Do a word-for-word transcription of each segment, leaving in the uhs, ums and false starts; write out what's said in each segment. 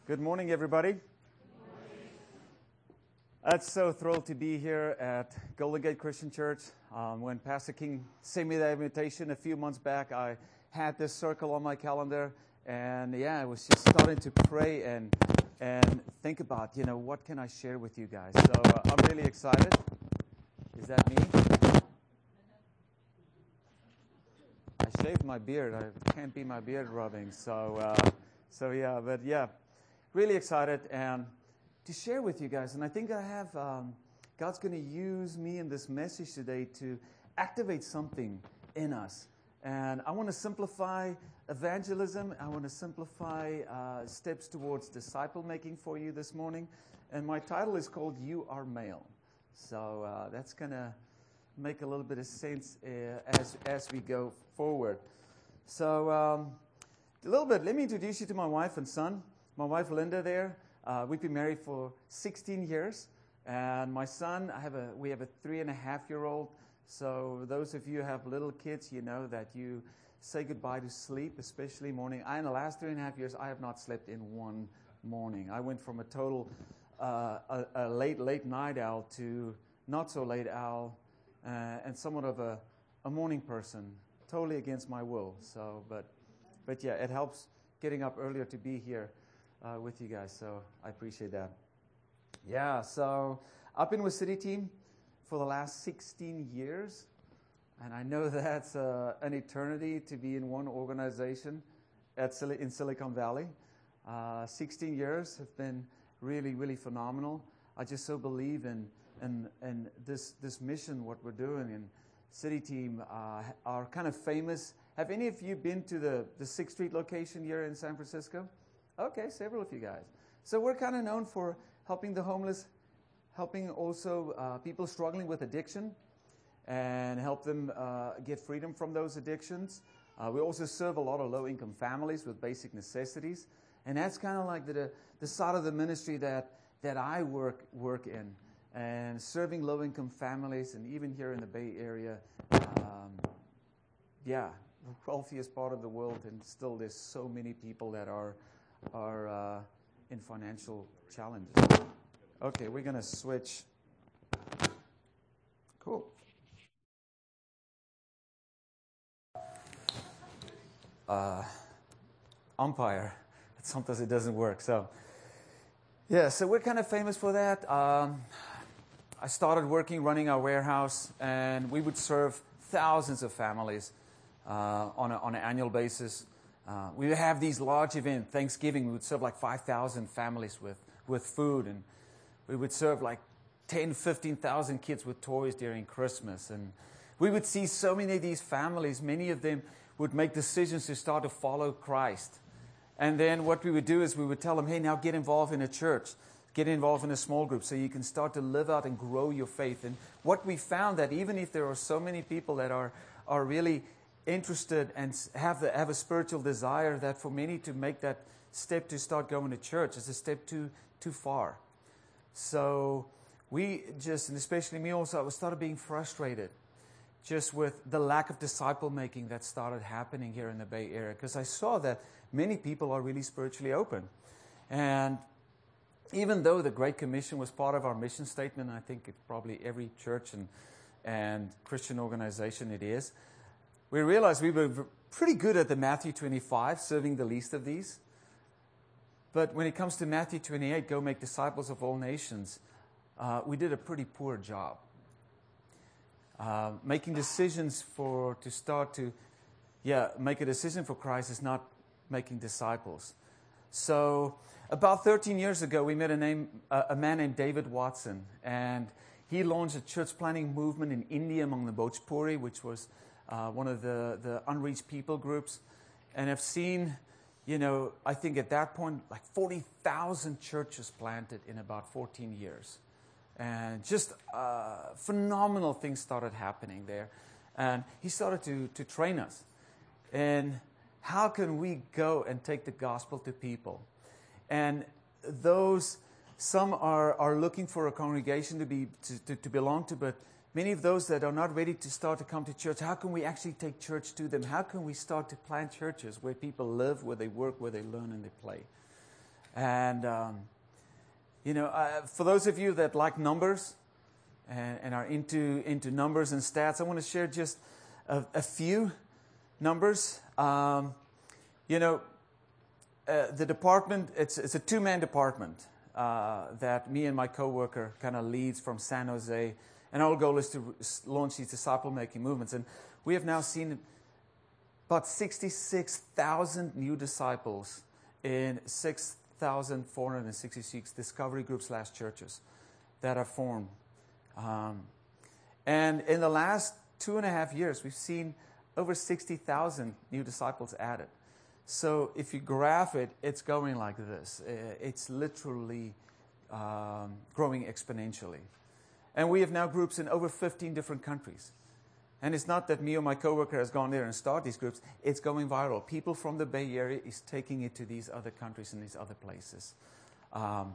Good morning, everybody. Good morning. I'm so thrilled to be here at Golden Gate Christian Church. Um, when Pastor King sent me that invitation a few months back, I had this circle on my calendar, and yeah, I was just starting to pray and and think about, you know, what can I share with you guys. So uh, I'm really excited. Is that me? I shaved my beard. I can't be my beard rubbing. So uh, so yeah, but yeah. Really excited and to share with you guys. And I think I have, um, God's going to use me in this message today to activate something in us. And I want to simplify evangelism. I want to simplify uh, steps towards disciple making for you this morning. And my title is called You Are Male. So uh, that's going to make a little bit of sense uh, as, as we go forward. So um, a little bit, let me introduce you to my wife and son. My wife, Linda, there. Uh, we've been married for sixteen years. And my son, I have a, we have a three and a half year old. So those of you who have little kids, you know that you say goodbye to sleep, especially morning. I, in the last three and a half years, I have not slept in one morning. I went from a total, uh, a, a late, late night owl to not so late owl, uh, and somewhat of a, a morning person, totally against my will. So, but, but yeah, it helps getting up earlier to be here Uh, with you guys, so I appreciate that. Yeah, so I've been with City Team for the last sixteen years, and I know that's uh, an eternity to be in one organization at Sil- in Silicon Valley. Uh, sixteen years have been really, really phenomenal. I just so believe in in, in this this mission, what we're doing, and City Team uh, are kind of famous. Have any of you been to the the sixth Street location here in San Francisco? Okay, several of you guys. So we're kind of known for helping the homeless, helping also uh, people struggling with addiction, and help them uh, get freedom from those addictions. Uh, we also serve a lot of low-income families with basic necessities, and that's kind of like the the side of the ministry that that I work work in, and serving low-income families, and even here in the Bay Area, um, yeah, the wealthiest part of the world, and still there's so many people that are. are uh, in financial challenges. Okay, we're going to switch. Cool. Uh, umpire. Sometimes it doesn't work. So, yeah, so we're kind of famous for that. Um, I started working, running our warehouse, and we would serve thousands of families uh, on, a, on an annual basis. Uh, we would have these large events. Thanksgiving, we would serve like five thousand families with, with food. And we would serve like ten, fifteen thousand kids with toys during Christmas. And we would see so many of these families. Many of them would make decisions to start to follow Christ. And then what we would do is we would tell them, hey, now get involved in a church. Get involved in a small group so you can start to live out and grow your faith. And what we found that even if there are so many people that are, are really interested and have the, have a spiritual desire, that for many to make that step to start going to church is a step too too far. So we just, and especially me also, I started being frustrated just with the lack of disciple making that started happening here in the Bay Area, because I saw that many people are really spiritually open. And even though the Great Commission was part of our mission statement, I think it's probably every church and and Christian organization it is, we realized we were pretty good at the Matthew twenty-five, serving the least of these. But when it comes to Matthew twenty-eight, go make disciples of all nations, uh, we did a pretty poor job. Uh, making decisions for, to start to, yeah, make a decision for Christ is not making disciples. So about thirteen years ago, we met a, name, uh, a man named David Watson, and he launched a church planting movement in India among the Bhojpuri, which was Uh, one of the, the unreached people groups, and I've seen, you know, I think at that point, like forty thousand churches planted in about fourteen years. And just uh, phenomenal things started happening there. And he started to, to train us. And how can we go and take the gospel to people? And those, some are, are looking for a congregation to be to, to, to belong to, but many of those that are not ready to start to come to church, how can we actually take church to them? How can we start to plant churches where people live, where they work, where they learn and they play? And, um, you know, uh, for those of you that like numbers and, and are into, into numbers and stats, I want to share just a, a few numbers. Um, you know, uh, the department, it's, it's a two-man department uh, that me and my coworker kind of leads from San Jose. And our goal is to launch these disciple-making movements. And we have now seen about sixty-six thousand new disciples in six thousand four hundred sixty-six discovery groups slash churches that are formed. Um, and in the last two and a half years, we've seen over sixty thousand new disciples added. So if you graph it, it's going like this. It's literally um, growing exponentially. And we have now groups in over fifteen different countries. And it's not that me or my coworker has gone there and started these groups. It's going viral. People from the Bay Area is taking it to these other countries and these other places. Um,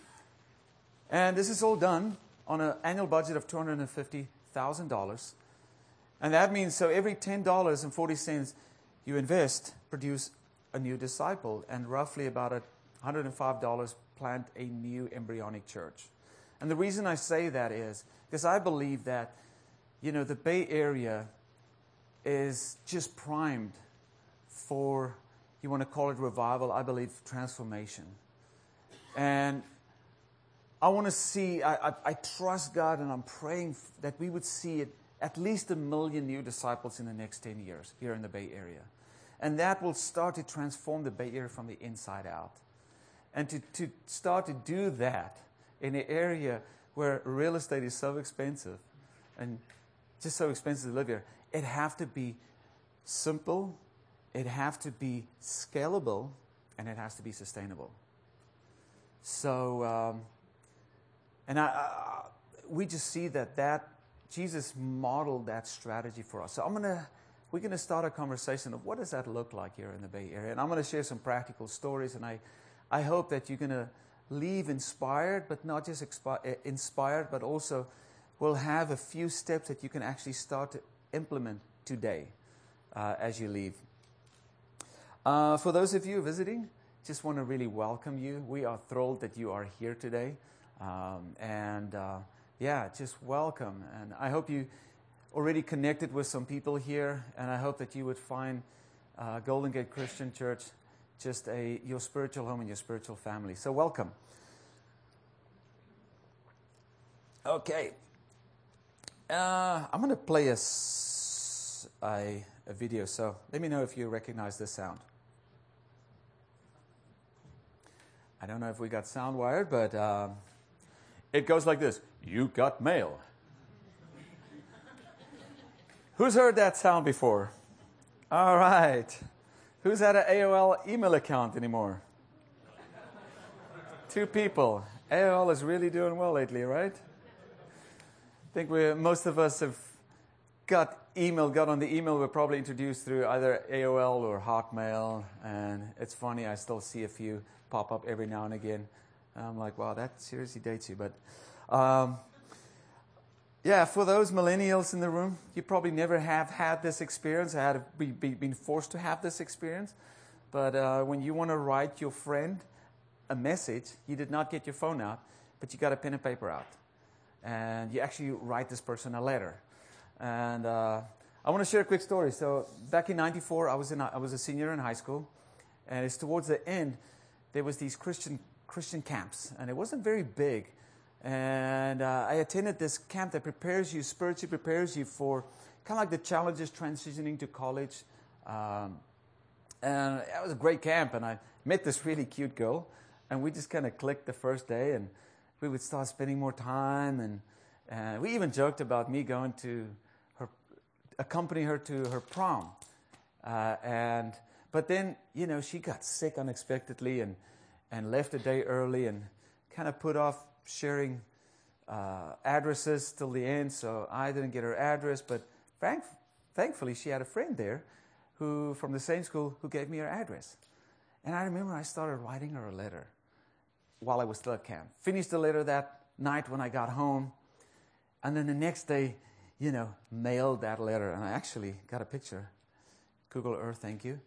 and this is all done on an annual budget of two hundred fifty thousand dollars. And that means so every ten dollars and forty cents you invest, produce a new disciple. And roughly about one hundred five dollars plant a new embryonic church. And the reason I say that is because I believe that, you know, the Bay Area is just primed for, you want to call it revival, I believe transformation. And I want to see, I, I, I trust God and I'm praying that we would see it, at least a million new disciples in the next ten years here in the Bay Area. And that will start to transform the Bay Area from the inside out. And to, to start to do that in an area where real estate is so expensive and just so expensive to live here, it have to be simple, it have to be scalable, and it has to be sustainable. So, um, and I, I, we just see that that Jesus modeled that strategy for us. So I'm gonna, we're gonna start a conversation of what does that look like here in the Bay Area, and I'm gonna share some practical stories, and I, I hope that you're gonna leave inspired, but not just expi- inspired, but also will have a few steps that you can actually start to implement today uh, as you leave. Uh, for those of you visiting, just want to really welcome you. We are thrilled that you are here today. Um, and uh, yeah, just welcome. And I hope you already connected with some people here, and I hope that you would find uh, Golden Gate Christian Church just a your spiritual home and your spiritual family. So welcome. Okay. Uh, I'm going to play a, a, a video, so let me know if you recognize this sound. I don't know if we got sound wired, but um, it goes like this. You got mail. Who's heard that sound before? All right. Who's had an A O L email account anymore? Two people. A O L is really doing well lately, right? I think we most of us have got email, got on the email. We're probably introduced through either A O L or Hotmail. And it's funny, I still see a few pop up every now and again. And I'm like, wow, that seriously dates you. But um, yeah, for those millennials in the room, you probably never have had this experience, had be, be, been forced to have this experience. But uh, when you want to write your friend a message, you did not get your phone out, but you got a pen and paper out. And you actually write this person a letter. And uh, I want to share a quick story. So back in ninety-four, I was in I was a senior in high school, and it's towards the end. There was these Christian Christian camps, and it wasn't very big. And uh, I attended this camp that prepares you, spiritually prepares you for kind of like the challenges transitioning to college. Um, and it was a great camp, and I met this really cute girl, and we just kind of clicked the first day, and we would start spending more time, and, and we even joked about me going to her, accompany her to her prom. Uh, and but then, you know, she got sick unexpectedly and, and left a day early and kind of put off sharing uh, addresses till the end, so I didn't get her address, but thank, thankfully she had a friend there who from the same school who gave me her address. And I remember I started writing her a letter while I was still at camp. Finished the letter that night when I got home, and then the next day, you know, mailed that letter, and I actually got a picture, Google Earth, thank you,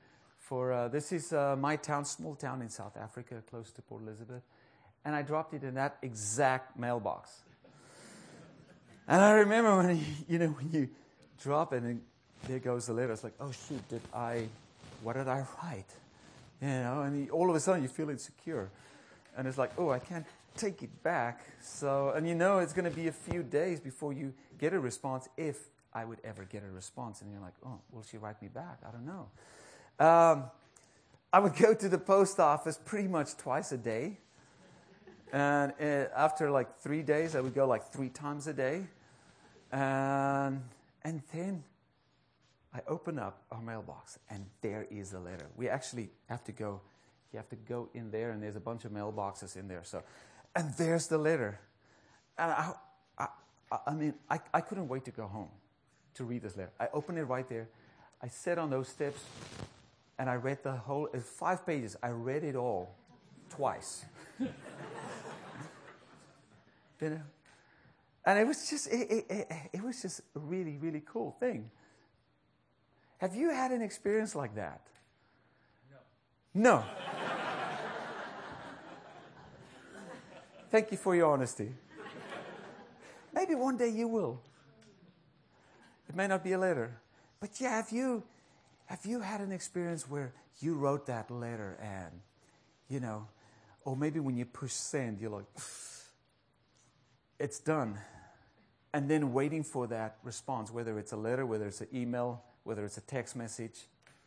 for uh, this is uh, my town, small town in South Africa, close to Port Elizabeth. And I dropped it in that exact mailbox. And I remember when you, you know when you drop it and there goes the letter. It's like, oh shoot, did I? What did I write? You know, and you, all of a sudden you feel insecure, and it's like, oh, I can't take it back. So, and you know, it's going to be a few days before you get a response, if I would ever get a response. And you're like, oh, will she write me back? I don't know. Um, I would go to the post office pretty much twice a day. And uh, after like three days, I would go like three times a day. And, and then I open up our mailbox, and there is a letter. We actually have to go, you have to go in there, and there's a bunch of mailboxes in there. So, and there's the letter. And I, I, I mean, I, I couldn't wait to go home to read this letter. I opened it right there. I sat on those steps, and I read the whole, it's five pages. I read it all twice. You know? And it was just, it, it, it, it was just a really, really cool thing. Have you had an experience like that? No. No. Thank you for your honesty. Maybe one day you will. It may not be a letter. But yeah, have you, have you had an experience where you wrote that letter and, you know, or maybe when you push send, you're like, it's done. And then waiting for that response, whether it's a letter, whether it's an email, whether it's a text message.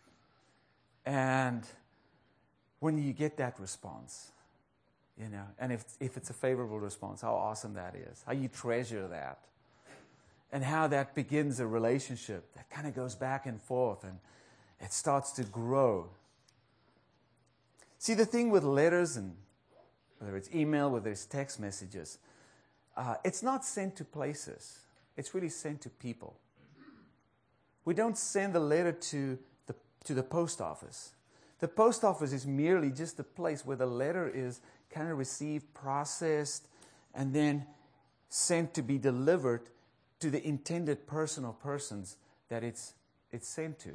And when you get that response, you know, and if if it's a favorable response, how awesome that is, how you treasure that, and how that begins a relationship that kind of goes back and forth, and it starts to grow. See, the thing with letters, and whether it's email, whether it's text messages, uh, it's not sent to places. It's really sent to people. We don't send the letter to the to the post office. The post office is merely just a place where the letter is kind of received, processed, and then sent to be delivered to the intended person or persons that it's it's sent to.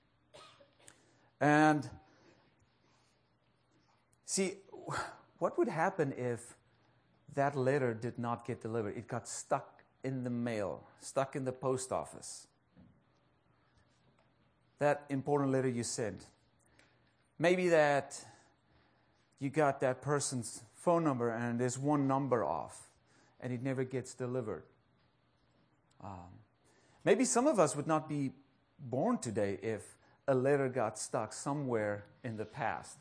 And see, what would happen if that letter did not get delivered? It got stuck in the mail, stuck in the post office. That important letter you sent. Maybe that you got that person's phone number and there's one number off and it never gets delivered. Um, maybe some of us would not be born today if a letter got stuck somewhere in the past.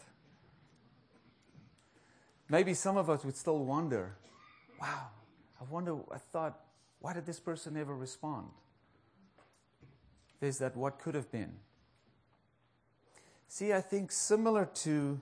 Maybe some of us would still wonder, wow, I wonder, I thought, why did this person never respond? There's that what could have been. See, I think similar to,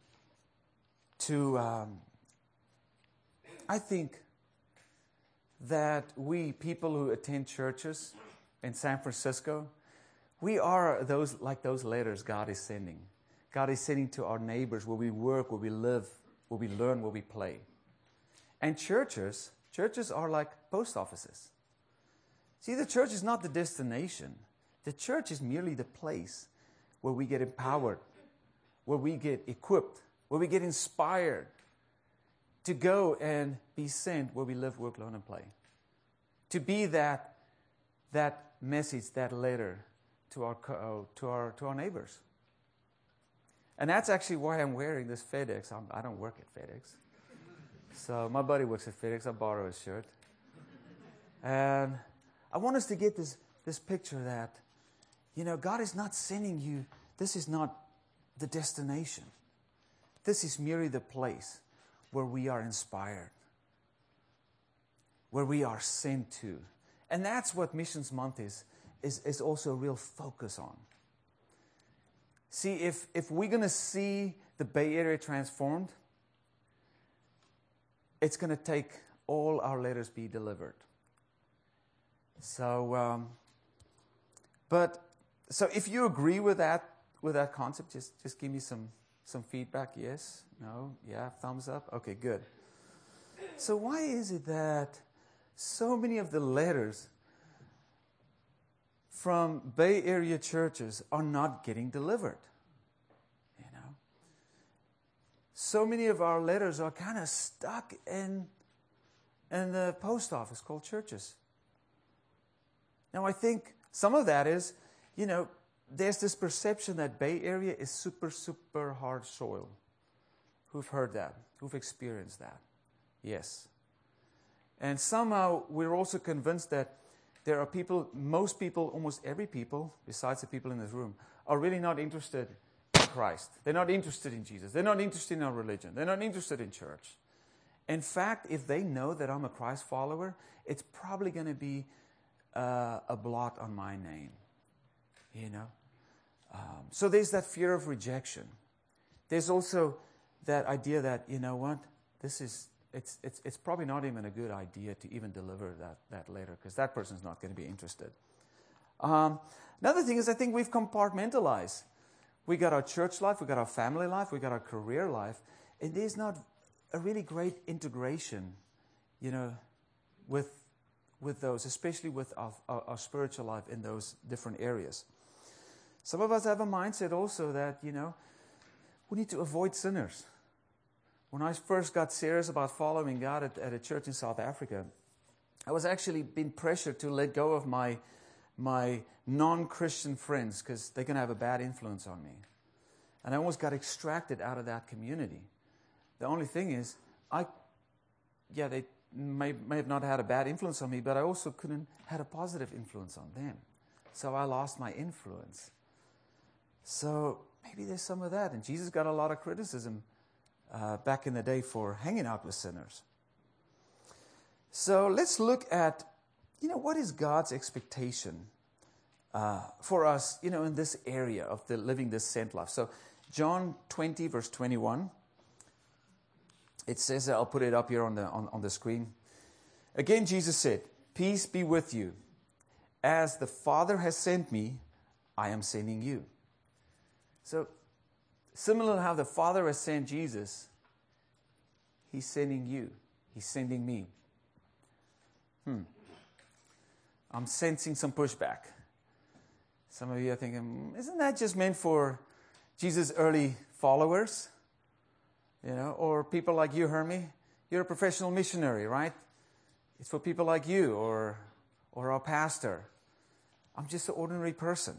to um, I think that we, people who attend churches in San Francisco, we are those like those letters God is sending. God is sending to our neighbors where we work, where we live, where we learn, where we play. And churches, churches are like post offices. See, the church is not the destination. The church is merely the place where we get empowered, where we get equipped, where we get inspired to go and be sent where we live, work, learn, and play. To be that, that message, that letter to our, uh, to our, to our neighbors. And that's actually why I'm wearing this FedEx. I'm, I don't work at FedEx. So my buddy works at FedEx. I borrow his shirt. And I want us to get this, this picture that, you know, God is not sending you. This is not the destination. This is merely the place where we are inspired, where we are sent to. And that's what Missions Month is, is, is also a real focus on. See, if, if we're going to see the Bay Area transformed, it's going to take all our letters be delivered. So, um, but, so if you agree with that, with that concept, just, just give me some, some feedback. Yes? No? Yeah? Thumbs up? Okay, good. So why is it that so many of the letters from Bay Area churches are not getting delivered? so many of our letters are kind of stuck in, in the post office called churches. Now, I think some of that is, you know, there's this perception that Bay Area is super, super hard soil. Who've heard that? Who've experienced that? Yes. And somehow we're also convinced that there are people, most people, almost every people, besides the people in this room, are really not interested in Christ. They're not interested in Jesus. They're not interested in our religion. They're not interested in church. In fact, if they know that I'm a Christ follower, it's probably going to be uh, a blot on my name. You know? Um, so there's that fear of rejection. There's also that idea that, you know what, this is, it's it's it's probably not even a good idea to even deliver that, that letter, because that person's not going to be interested. Um, another thing is, I think we've compartmentalized. We got our church life, we got our family life, we got our career life, and there's not a really great integration, you know, with with those, especially with our, our, our spiritual life in those different areas. Some of us have a mindset also that, you know, we need to avoid sinners. When I first got serious about following God at, at a church in South Africa, I was actually being pressured to let go of my my non-Christian friends because they're going to have a bad influence on me. And I almost got extracted out of that community. The only thing is, I, yeah, they may, may have not had a bad influence on me, but I also couldn't had a positive influence on them. So I lost my influence. So maybe there's some of that. And Jesus got a lot of criticism uh, back in the day for hanging out with sinners. So let's look at, you know, what is God's expectation uh, for us, you know, in this area of the living this sent life. So John twenty, verse twenty-one, it says, I'll put it up here on the on, on the screen. Again, Jesus said, "Peace be with you. As the Father has sent me, I am sending you." So, similar to how the Father has sent Jesus, He's sending you. He's sending me. Hmm. I'm sensing some pushback. Some of you are thinking, isn't that just meant for Jesus' early followers? You know, or people like you, Hermie? You're a professional missionary, right? It's for people like you or or our pastor. I'm just an ordinary person.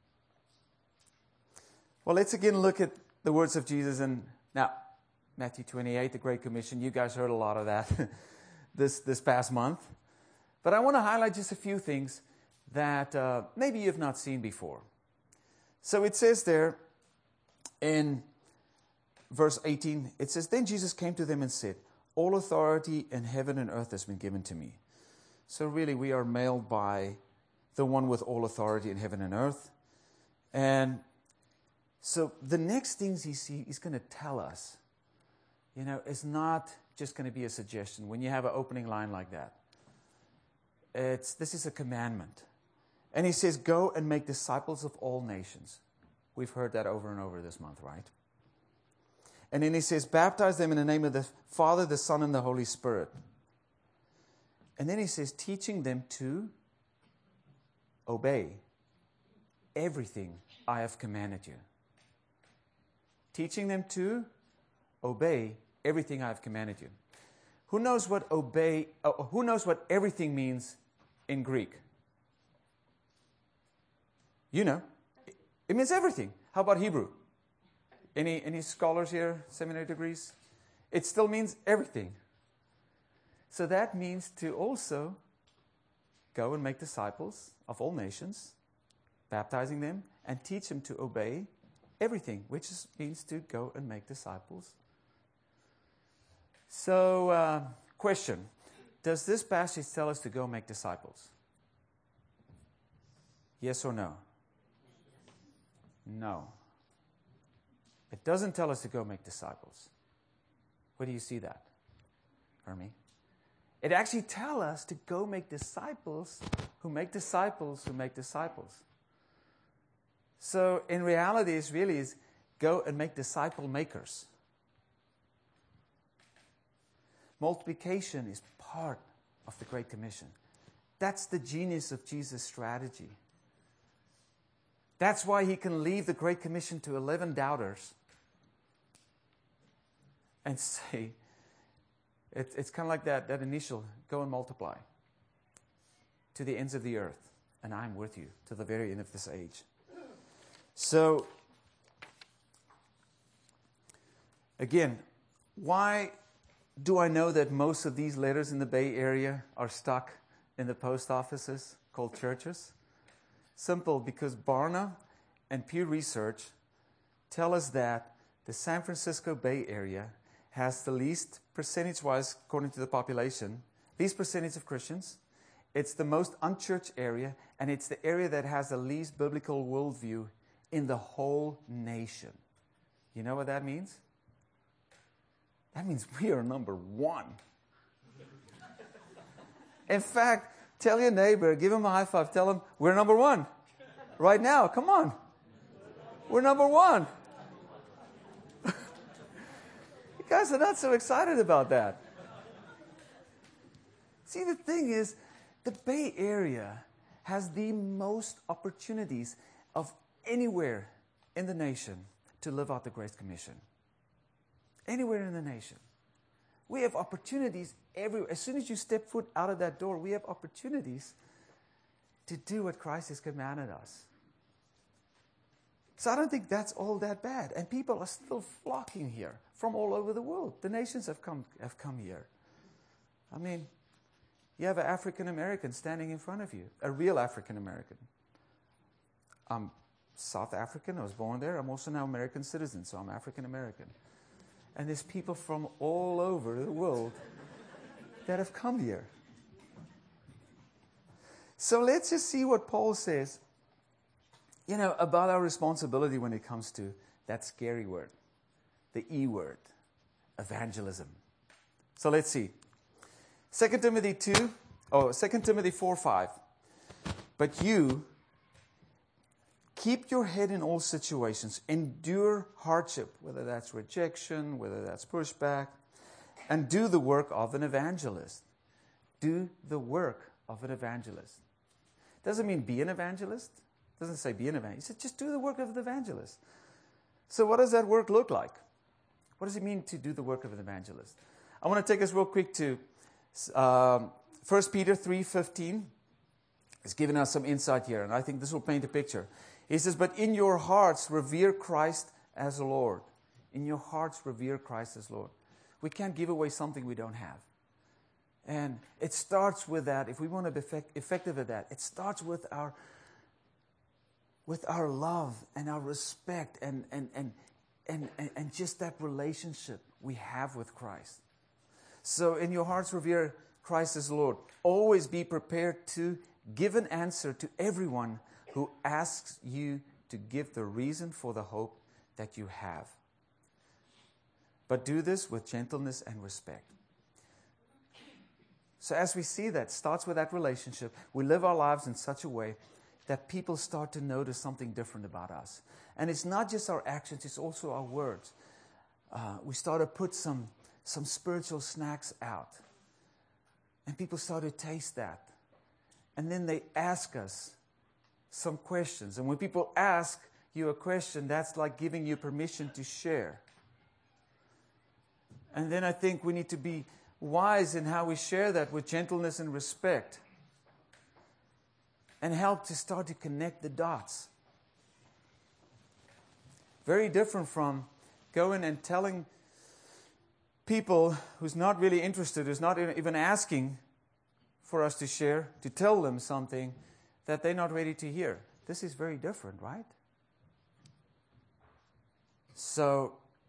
Well, let's again look at the words of Jesus. And now, Matthew twenty-eight, the Great Commission. You guys heard a lot of that this, this past month. But I want to highlight just a few things that uh, maybe you've not seen before. So it says there in verse eighteen, it says, "Then Jesus came to them and said, 'All authority in heaven and earth has been given to me.'" So really, we are mailed by the one with all authority in heaven and earth. And so the next things he's, he's going to tell us, you know, is not just going to be a suggestion. When you have an opening line like that, it's this is a commandment. And he says, "Go and make disciples of all nations." We've heard that over and over this month, right? And then he says, "Baptize them in the name of the Father, the Son, and the Holy Spirit." And then he says, teaching them to obey everything I have commanded you. Teaching them to obey everything I have commanded you. Who knows what obey? Uh, who knows what everything means in Greek? You know, it means everything. How about Hebrew? Any any scholars here, seminary degrees? It still means everything. So that means to also go and make disciples of all nations, baptizing them, and teach them to obey everything, which is, means to go and make disciples. So, uh, question. Does this passage tell us to go make disciples? Yes or no? No. It doesn't tell us to go make disciples. Where do you see that, Hermie? It actually tells us to go make disciples who make disciples who make disciples. So in reality, it's really is go and make disciple makers. Multiplication is part of the Great Commission. That's the genius of Jesus' strategy. That's why he can leave the Great Commission to eleven doubters and say, it, it's kind of like that, that initial, go and multiply to the ends of the earth, and I'm with you to the very end of this age. So, again, why do I know that most of these letters in the Bay Area are stuck in the post offices called churches? Simple, because Barna and Pew Research tell us that the San Francisco Bay Area has the least, percentage-wise, according to the population, least percentage of Christians. It's the most unchurched area, and it's the area that has the least biblical worldview in the whole nation. You know what that means? That means we are number one. In fact, tell your neighbor, give him a high five, tell him, we're number one. Right now, come on. We're number one. You guys are not so excited about that. See, the thing is, the Bay Area has the most opportunities of anywhere in the nation to live out the Great Commission. Anywhere in the nation. We have opportunities everywhere. As soon as you step foot out of that door, we have opportunities to do what Christ has commanded us. So I don't think that's all that bad. And people are still flocking here from all over the world. The nations have come have come here. I mean, you have an African American standing in front of you, a real African American. I'm South African. I was born there. I'm also now American citizen, so I'm African American. And there's people from all over the world that have come here. So let's just see what Paul says, you know, about our responsibility when it comes to that scary word, the E word, evangelism. So let's see. Second Timothy two, oh, Second Timothy four five. But you keep your head in all situations. Endure hardship, whether that's rejection, whether that's pushback, and do the work of an evangelist. Do the work of an evangelist. Doesn't mean be an evangelist. Doesn't say be an evangelist. It says just do the work of an evangelist. So what does that work look like? What does it mean to do the work of an evangelist? I want to take us real quick to um, First Peter three fifteen. It's given us some insight here, and I think this will paint a picture. He says, but in your hearts revere Christ as Lord. In your hearts revere Christ as Lord. We can't give away something we don't have. And it starts with that. If we want to be effect- effective at that, it starts with our with our love and our respect and and and and, and, and just that relationship we have with Christ. So in your hearts revere Christ as Lord. Always be prepared to give an answer to everyone who asks you to give the reason for the hope that you have. But do this with gentleness and respect. So as we see that, starts with that relationship. We live our lives in such a way that people start to notice something different about us. And it's not just our actions, it's also our words. Uh, we start to put some, some spiritual snacks out. And people start to taste that. And then they ask us some questions. And when people ask you a question, that's like giving you permission to share. And then I think we need to be wise in how we share that with gentleness and respect. And help to start to connect the dots. Very different from going and telling people who's not really interested, who's not even asking for us to share, to tell them something that they're not ready to hear. This is very different, right? So,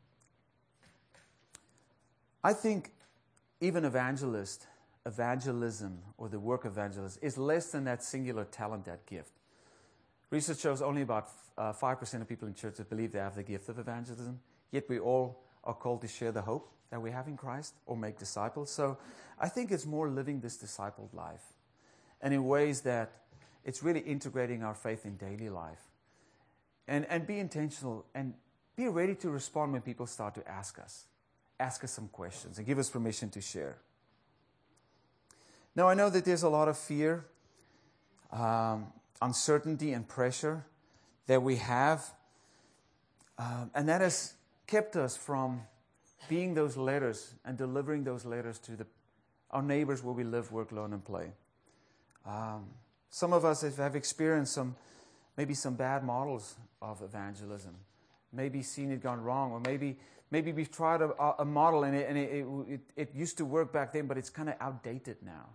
I think even evangelist, evangelism, or the work of evangelist is less than that singular talent, that gift. Research shows only about uh, five percent of people in churches believe they have the gift of evangelism, yet we all are called to share the hope that we have in Christ or make disciples. So I think it's more living this discipled life, and in ways that it's really integrating our faith in daily life. And, and be intentional and be ready to respond when people start to ask us. Ask us some questions and give us permission to share. Now, I know that there's a lot of fear, um, uncertainty, and pressure that we have. Um, and that has kept us from being those letters and delivering those letters to the, our neighbors where we live, work, learn, and play. Um, some of us have, have experienced some, maybe some bad models of evangelism. Maybe seen it gone wrong, or maybe maybe we've tried a, a model and, it, and it, it, it used to work back then, but it's kind of outdated now.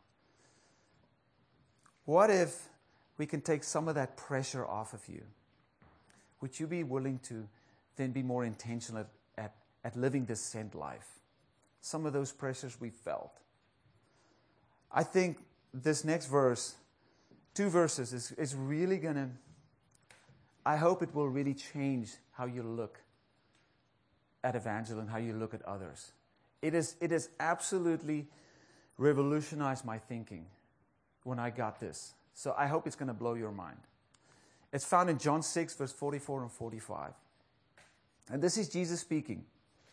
What if we can take some of that pressure off of you? Would you be willing to then be more intentional at, at, at living this sent life? Some of those pressures we felt. I think this next verse, two verses, is, is really going to, I hope it will really change how you look at evangelism, how you look at others. It is, it has absolutely revolutionized my thinking when I got this. So I hope it's going to blow your mind. It's found in John six, verse forty-four and forty-five. And this is Jesus speaking.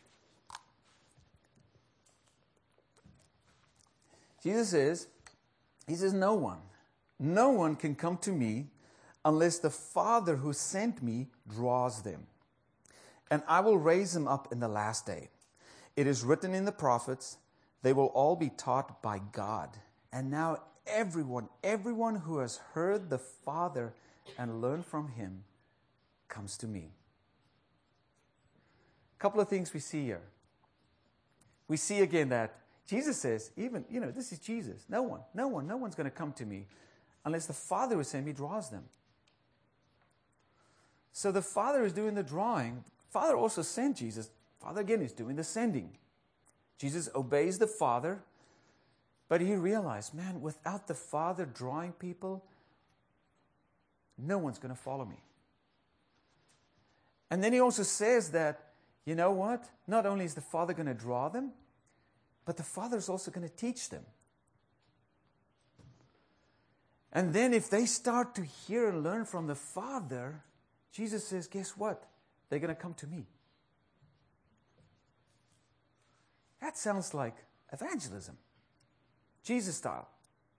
Jesus says, he says, no one, no one can come to me unless the Father who sent me draws them. And I will raise them up in the last day. It is written in the prophets, they will all be taught by God. And now everyone, everyone who has heard the Father and learned from him comes to me. A couple of things we see here. We see again that Jesus says, even, you know, this is Jesus. No one, no one, no one's going to come to me unless the Father who sent me draws them. So the Father is doing the drawing. Father also sent Jesus. Father again is doing the sending. Jesus obeys the Father, but he realized, man, without the Father drawing people, no one's going to follow me. And then he also says that, you know what? Not only is the Father going to draw them, but the Father is also going to teach them. And then if they start to hear and learn from the Father, Jesus says, guess what? They're going to come to me. That sounds like evangelism. Jesus style.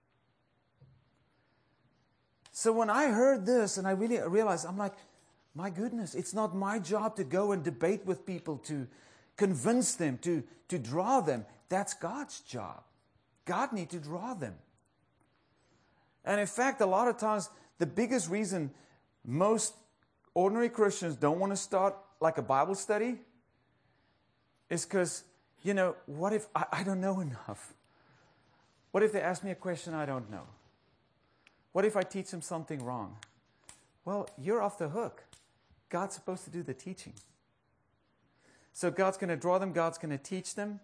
So when I heard this and I really realized, I'm like, my goodness, it's not my job to go and debate with people, to convince them, to, to draw them. That's God's job. God needs to draw them. And in fact, a lot of times, the biggest reason most ordinary Christians don't want to start like a Bible study is because, you know, what if I, I don't know enough? What if they ask me a question I don't know? What if I teach them something wrong? Well, you're off the hook. God's supposed to do the teaching. So God's going to draw them. God's going to teach them.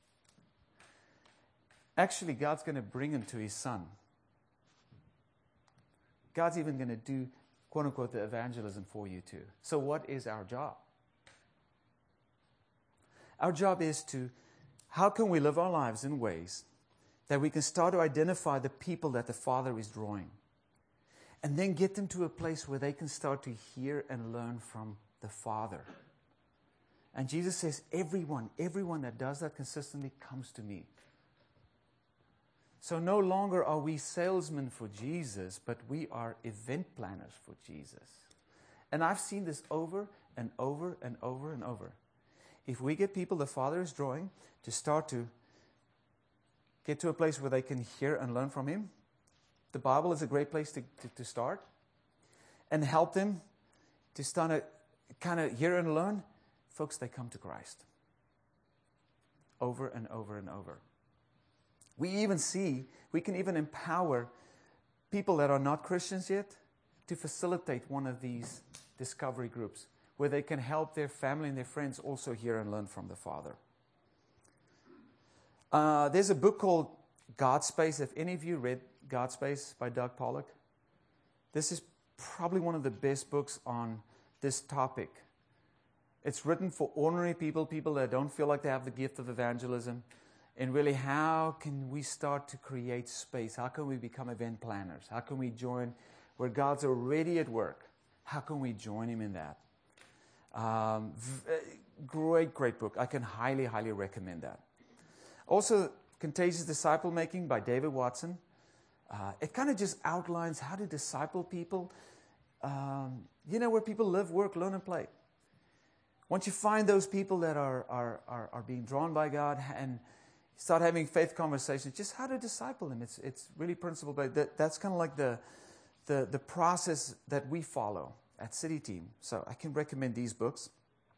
Actually, God's going to bring them to His Son. God's even going to do, quote unquote, the evangelism for you too. So what is our job? Our job is to, how can we live our lives in ways that we can start to identify the people that the Father is drawing, and then get them to a place where they can start to hear and learn from the Father. And Jesus says, everyone, everyone that does that consistently comes to me. So no longer are we salesmen for Jesus, but we are event planners for Jesus. And I've seen this over and over and over and over. If we get people the Father is drawing to start to get to a place where they can hear and learn from Him, the Bible is a great place to, to, to start, and help them to start to kind of hear and learn, folks, they come to Christ. Over and over and over. We even see, we can even empower people that are not Christians yet to facilitate one of these discovery groups where they can help their family and their friends also hear and learn from the Father. Uh, there's a book called God Space. If any of you read God Space by Doug Pollock, this is probably one of the best books on this topic. It's written for ordinary people, people that don't feel like they have the gift of evangelism. And really, how can we start to create space? How can we become event planners? How can we join where God's already at work? How can we join Him in that? Um, v- great, great book. I can highly, highly recommend that. Also, Contagious Disciple Making by David Watson. Uh, it kind of just outlines how to disciple people, um, you know, where people live, work, learn, and play. once you find those people that are, are, are, are being drawn by God and start having faith conversations, just how to disciple them. It's, it's really principle, but that, that's kind of like the, the, the process that we follow at City Team. So I can recommend these books.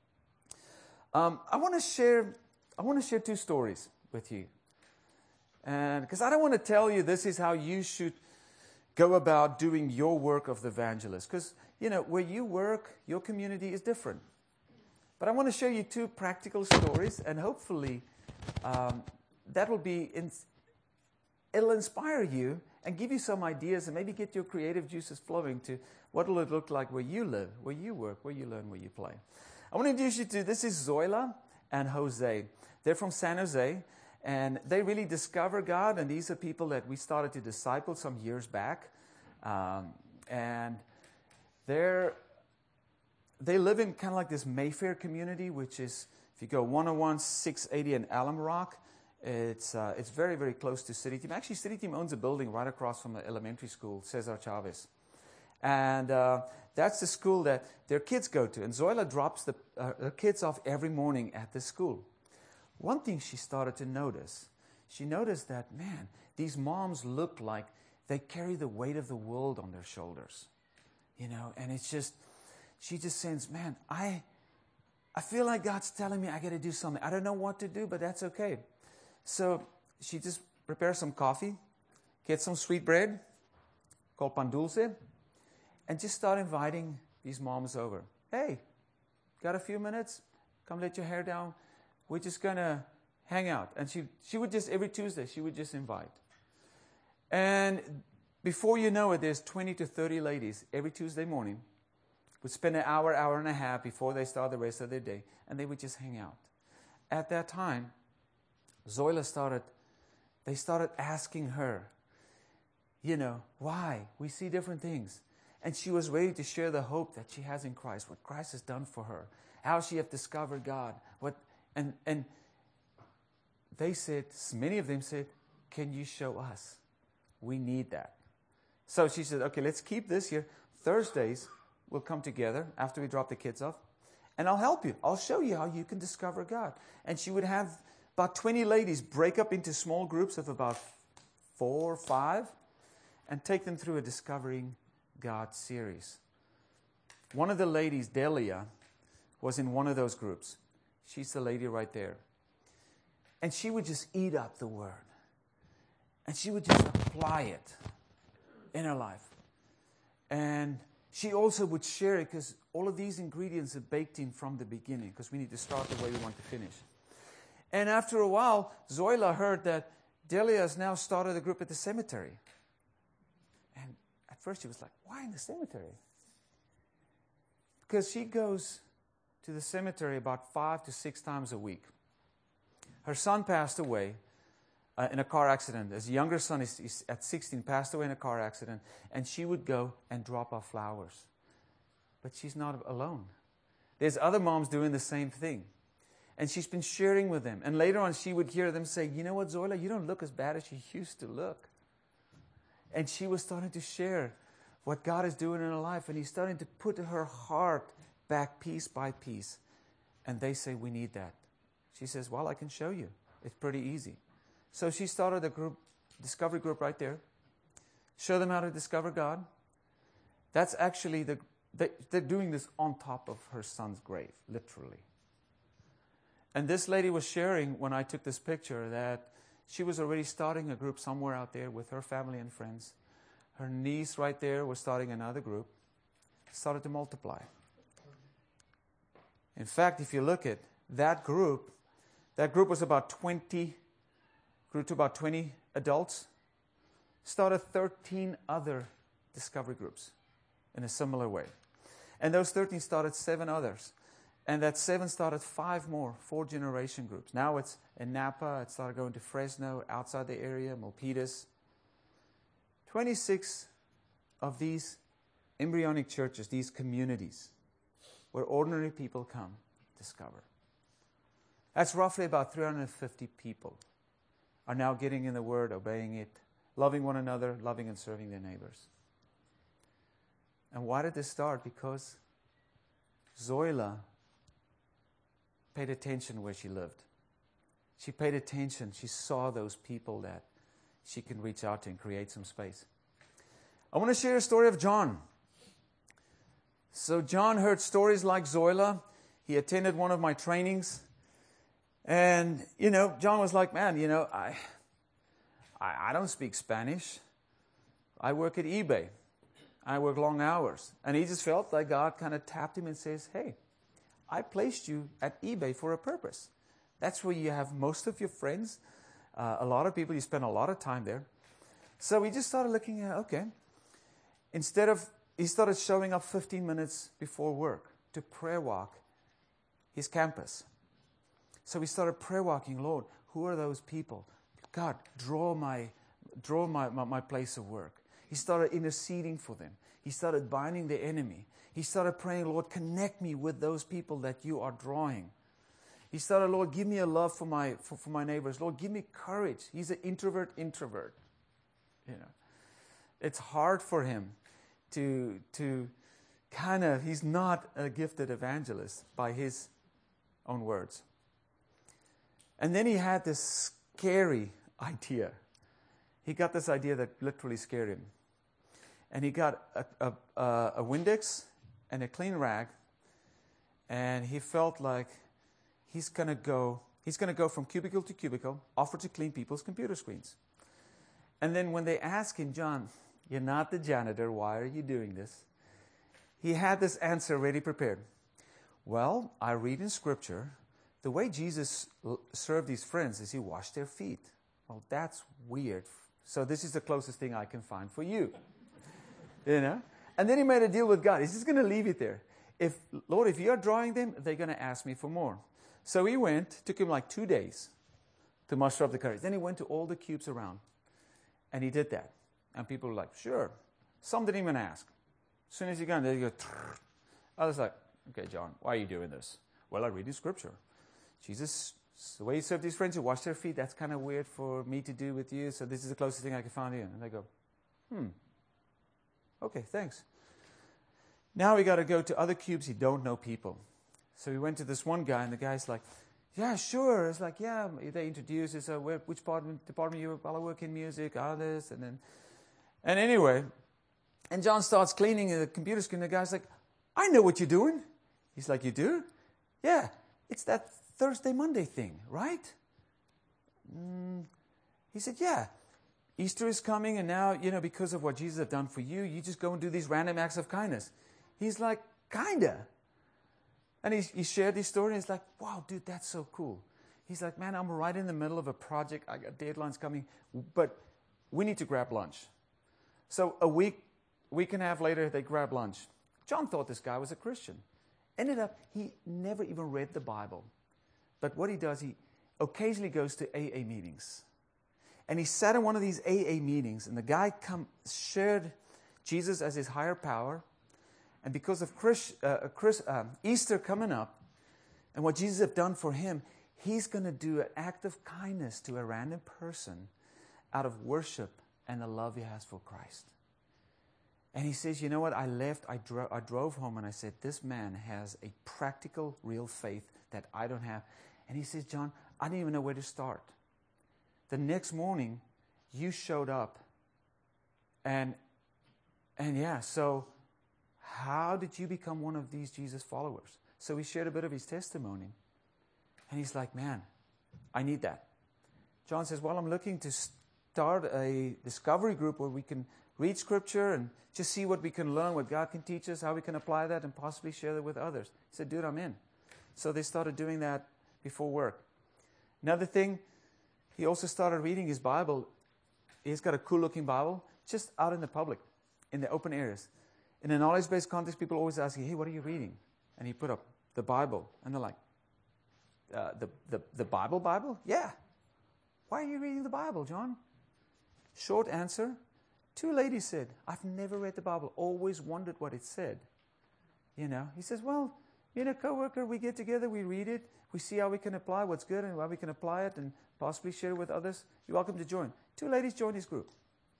Um, I want to share, I want to share two stories with you. And because I don't want to tell you this is how you should go about doing your work of the evangelist. Because, you know, where you work, your community is different. But I want to show you two practical stories, and hopefully um, that will be, in, it'll inspire you and give you some ideas and maybe get your creative juices flowing to what will it look like where you live, where you work, where you learn, where you play. I want to introduce you to, this is Zoila and Jose. They're from San Jose, and they really discover God, and these are people that we started to disciple some years back. Um, and they're... They live in kind of like this Mayfair community, which is, if you go one oh one, six eighty in Alum Rock, it's uh, it's very, very close to City Team. Actually, City Team owns a building right across from the elementary school, Cesar Chavez. And uh, that's the school that their kids go to. And Zoila drops the, uh, her kids off every morning at the school. One thing she started to notice, she noticed that, man, these moms look like they carry the weight of the world on their shoulders. You know, and it's just... She just says, man, I I feel like God's telling me I got to do something. I don't know what to do, but that's okay. So she just prepares some coffee, gets some sweet bread called pan dulce, and just start inviting these moms over. Hey, got a few minutes? Come let your hair down. We're just going to hang out. And she, she would just, every Tuesday, she would just invite. And before you know it, there's twenty to thirty ladies every Tuesday morning would spend an hour, hour and a half before they start the rest of their day, and they would just hang out. At that time, Zoila started, they started asking her, you know, why? We see different things. And she was ready to share the hope that she has in Christ, what Christ has done for her, how she has discovered God. What, and, and they said, many of them said, can you show us? We need that. So she said, okay, let's keep this here. Thursdays, we'll come together after we drop the kids off, and I'll help you. I'll show you how you can discover God. And she would have about twenty ladies break up into small groups of about four or five and take them through a Discovering God series. One of the ladies, Delia, was in one of those groups. She's the lady right there. And she would just eat up the Word. And she would just apply it in her life. And she also would share it because all of these ingredients are baked in from the beginning because we need to start the way we want to finish. And after a while, Zoila heard that Delia has now started a group at the cemetery. And at first she was like, why in the cemetery? Because she goes to the cemetery about five to six times a week. Her son passed away uh, in a car accident. His younger son is, is at sixteen, passed away in a car accident, and she would go and drop off flowers. But she's not alone. There's other moms doing the same thing. And she's been sharing with them. And later on, she would hear them say, you know what, Zoila, you don't look as bad as you used to look. And she was starting to share what God is doing in her life. And He's starting to put her heart back piece by piece. And they say, we need that. She says, well, I can show you. It's pretty easy. So she started a group, discovery group right there. Show them how to discover God. That's actually, the they, they're doing this on top of her son's grave, literally. And this lady was sharing when I took this picture that she was already starting a group somewhere out there with her family and friends. Her niece right there was starting another group. It started to multiply. In fact, if you look at that group, that group was about twenty, grew to about twenty adults, started thirteen other discovery groups in a similar way. And those thirteen started seven others. And that seven started five more, four generation groups. Now it's in Napa. It started going to Fresno, outside the area, Milpitas. twenty-six of these embryonic churches, these communities, where ordinary people come, discover. That's roughly about three hundred fifty people are now getting in the Word, obeying it, loving one another, loving and serving their neighbors. And why did this start? Because Zoila paid attention where she lived. She paid attention. She saw those people that she can reach out to and create some space. I want to share a story of John. So John heard stories like Zoila. He attended one of my trainings. And, you know, John was like, man, you know, I, I, I don't speak Spanish. I work at eBay. I work long hours. And he just felt like God kind of tapped him and says, hey, I placed you at eBay for a purpose. That's where you have most of your friends. Uh, a lot of people, you spend a lot of time there. So we just started looking at, okay, instead of, he started showing up fifteen minutes before work to prayer walk his campus. So we started prayer walking, Lord, who are those people? God, draw my, draw my, my, my place of work. He started interceding for them. He started binding the enemy. He started praying, Lord, connect me with those people that you are drawing. He started, Lord, give me a love for my for, for my neighbors. Lord, give me courage. He's an introvert introvert. You know, it's hard for him to to kind of, he's not a gifted evangelist by his own words. And then he had this scary idea. He got this idea that literally scared him. And he got a, a, a, a Windex and a clean rag, and he felt like he's going to go, he's going to go from cubicle to cubicle, offer to clean people's computer screens. And then when they ask him, John, you're not the janitor, why are you doing this? He had this answer ready prepared. Well, I read in Scripture, the way Jesus served his friends is he washed their feet. Well, that's weird. So this is the closest thing I can find for you. You know? And then he made a deal with God. He's just going to leave it there. If, Lord, if you're drawing them, they're going to ask me for more. So he went, took him like two days to muster up the courage. Then he went to all the cubes around, and he did that. And people were like, sure. Some didn't even ask. As soon as he got there, they go, trrr. I was like, okay, John, why are you doing this? Well, I read in Scripture. Jesus, the way he served his friends, he washed their feet. That's kind of weird for me to do with you, so this is the closest thing I can find here. And they go, hmm. Okay, thanks. Now we got to go to other cubes. He don't know people. So we went to this one guy, and the guy's like, yeah, sure. It's like, yeah, they introduced us. Uh, where, which department, department you work? Well, I work in music, all this. And then, and anyway, and John starts cleaning the computer screen. The guy's like, I know what you're doing. He's like, you do? Yeah, it's that Thursday, Monday thing, right? Mm. He said, yeah. Easter is coming, and now, you know, because of what Jesus has done for you, you just go and do these random acts of kindness. He's like, kinda. And he, he shared his story, and he's like, wow, dude, that's so cool. He's like, man, I'm right in the middle of a project. I got deadlines coming, but we need to grab lunch. So a week, week and a half later, they grab lunch. John thought this guy was a Christian. Ended up, he never even read the Bible. But what he does, he occasionally goes to A A meetings. And he sat in one of these A A meetings, and the guy come, shared Jesus as his higher power. And because of Chris, uh, Chris, um, Easter coming up, and what Jesus has done for him, he's going to do an act of kindness to a random person out of worship and the love he has for Christ. And he says, you know what, I left, I, dro- I drove home, and I said, this man has a practical, real faith that I don't have. And he says, John, I didn't even know where to start. The next morning, you showed up. And, and yeah, so how did you become one of these Jesus followers? So he shared a bit of his testimony. And he's like, man, I need that. John says, well, I'm looking to start a discovery group where we can read Scripture and just see what we can learn, what God can teach us, how we can apply that, and possibly share that with others. He said, dude, I'm in. So they started doing that before work. Another thing, he also started reading his Bible. He's got a cool-looking Bible, just out in the public, in the open areas. In a knowledge-based context, people always ask you, hey, what are you reading? And he put up the Bible. And they're like, uh, the, the, the Bible Bible? Yeah. Why are you reading the Bible, John? Short answer, two ladies said, I've never read the Bible, always wondered what it said. You know, he says, well, me and a coworker, we get together, we read it, we see how we can apply what's good and how we can apply it and possibly share it with others. You're welcome to join. Two ladies joined his group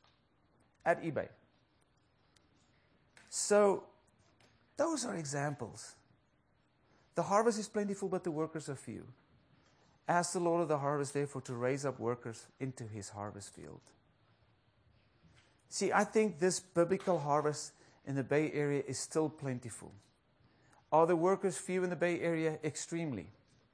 at eBay. So, those are examples. The The harvest is plentiful, but the workers are few. Ask the Lord of the harvest, therefore, to raise up workers into his harvest field. See, I think this biblical harvest in the Bay Area is still plentiful. Are the workers few in the Bay Area? Extremely.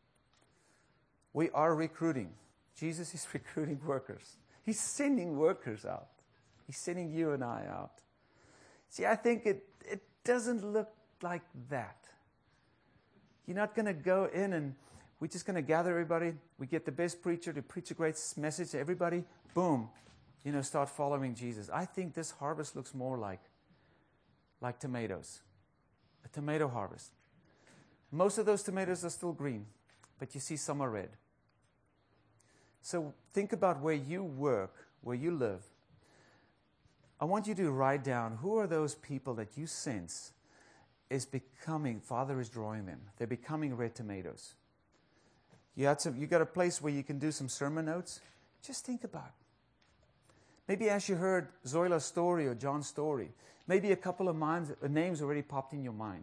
We are recruiting. Jesus is recruiting workers. He's sending workers out. He's sending you and I out. See, I think it, it doesn't look like that. You're not going to go in and we're just going to gather everybody. We get the best preacher to preach a great message to everybody. Boom. You know, start following Jesus. I think this harvest looks more like, like tomatoes. A tomato harvest. Most of those tomatoes are still green, but you see some are red. So think about where you work, where you live. I want you to write down who are those people that you sense is becoming, Father is drawing them. They're becoming red tomatoes. You had some, you got a place where you can do some sermon notes. Just think about it. Maybe as you heard Zoila's story or John's story, maybe a couple of minds, uh, names already popped in your mind.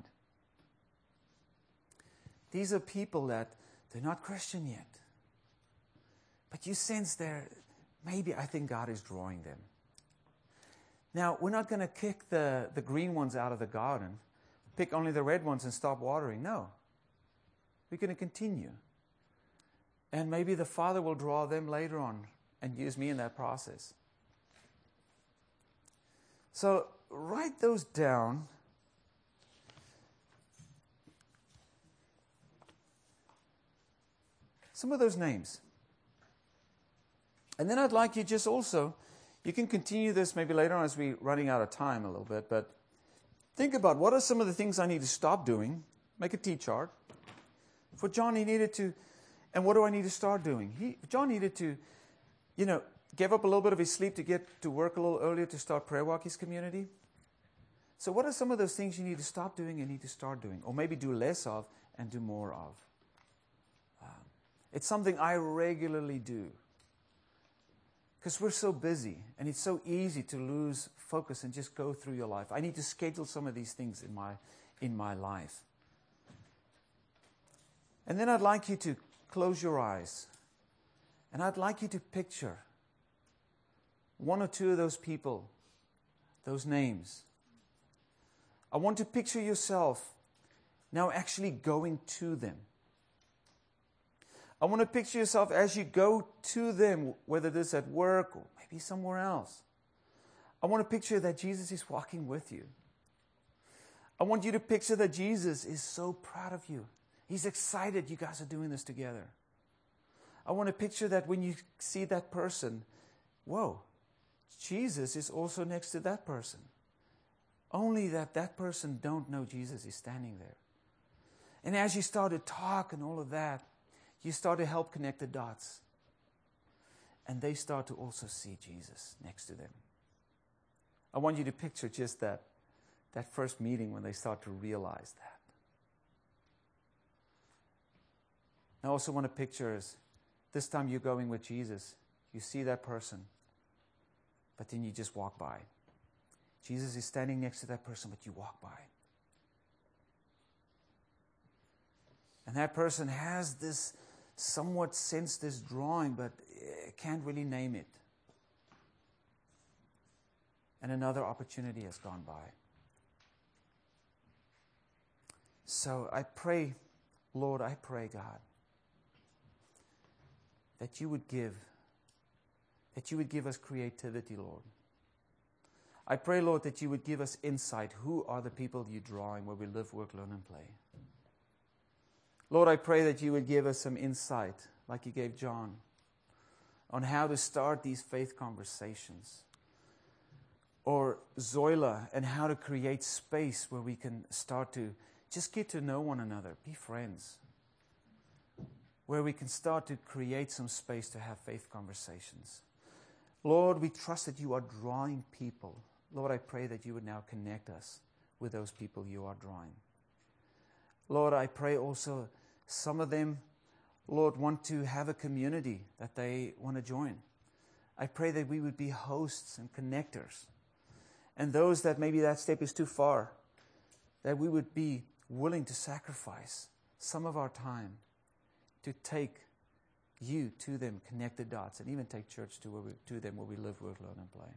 These are people that they're not Christian yet. But you sense they're, maybe I think God is drawing them. Now, we're not going to kick the, the green ones out of the garden, pick only the red ones and stop watering. No. We're going to continue. And maybe the Father will draw them later on and use me in that process. So write those down. Some of those names. And then I'd like you just also, you can continue this maybe later on as we're running out of time a little bit, but think about what are some of the things I need to stop doing. Make a T-chart. For John, he needed to, and what do I need to start doing? He, John needed to, you know, give up a little bit of his sleep to get to work a little earlier to start Prayer Walk, his community. So what are some of those things you need to stop doing and need to start doing? Or maybe do less of and do more of? Um, it's something I regularly do. Because we're so busy, and it's so easy to lose focus and just go through your life. I need to schedule some of these things in my, in my life. And then I'd like you to close your eyes. And I'd like you to picture one or two of those people, those names. I want to picture yourself now actually going to them. I want to picture yourself as you go to them, whether it is at work or maybe somewhere else. I want to picture that Jesus is walking with you. I want you to picture that Jesus is so proud of you. He's excited you guys are doing this together. I want to picture that when you see that person, whoa, Jesus is also next to that person. Only that that person don't know Jesus is standing there. And as you start to talk and all of that, you start to help connect the dots. And they start to also see Jesus next to them. I want you to picture just that, that first meeting when they start to realize that. I also want to picture as this time you're going with Jesus, you see that person, but then you just walk by. Jesus is standing next to that person, but you walk by. And that person has this somewhat sense this drawing, but can't really name it. And another opportunity has gone by. So I pray, Lord, I pray, God, that you would give, that you would give us creativity, Lord. I pray, Lord, that you would give us insight. Who are the people you're drawing where we live, work, learn, and play? Lord, I pray that you would give us some insight, like you gave John, on how to start these faith conversations. Or Zoila, and how to create space where we can start to just get to know one another, be friends. Where we can start to create some space to have faith conversations. Lord, we trust that you are drawing people. Lord, I pray that you would now connect us with those people you are drawing. Lord, I pray also some of them, Lord, want to have a community that they want to join. I pray that we would be hosts and connectors. And those that maybe that step is too far, that we would be willing to sacrifice some of our time to take you to them, connect the dots, and even take church to, where we, to them where we live, work, learn, and play.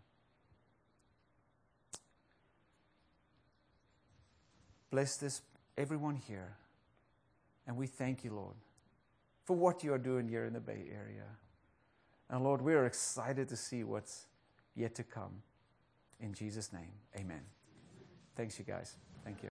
Bless this, everyone here. And we thank you, Lord, for what you are doing here in the Bay Area. And Lord, we are excited to see what's yet to come. In Jesus' name, amen. Thanks, you guys. Thank you.